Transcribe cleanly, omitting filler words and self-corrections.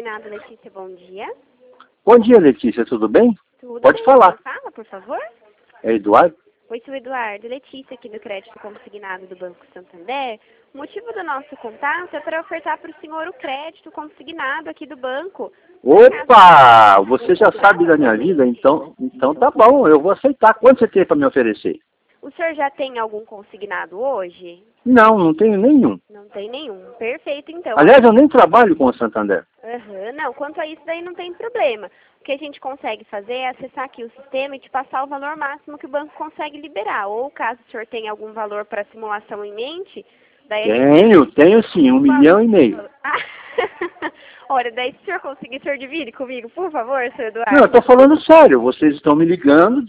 Consignado, Letícia, bom dia. Bom dia, Letícia, tudo bem? Tudo Pode bem? falar. Fala, por favor. É Eduardo? Oi, sou Eduardo. Letícia, aqui do Crédito Consignado do Banco Santander. O motivo do nosso contato é para ofertar para o senhor o crédito consignado aqui do banco. Opa! Você já sabe da minha vida, então tá bom, eu vou aceitar. Quanto você tem para me oferecer? O senhor já tem algum consignado hoje? Não tenho nenhum. Não tem nenhum. Perfeito, então. Aliás, eu nem trabalho com o Santander. Não, quanto a isso daí não tem problema. O que a gente consegue fazer é acessar aqui o sistema e te passar o valor máximo que o banco consegue liberar. Ou caso o senhor tenha algum valor para simulação em mente, daí Tenho sim, 1,5 milhão. Olha, daí se o senhor conseguir, o senhor divide comigo, por favor, seu Eduardo. Não, eu tô falando sério, vocês estão me ligando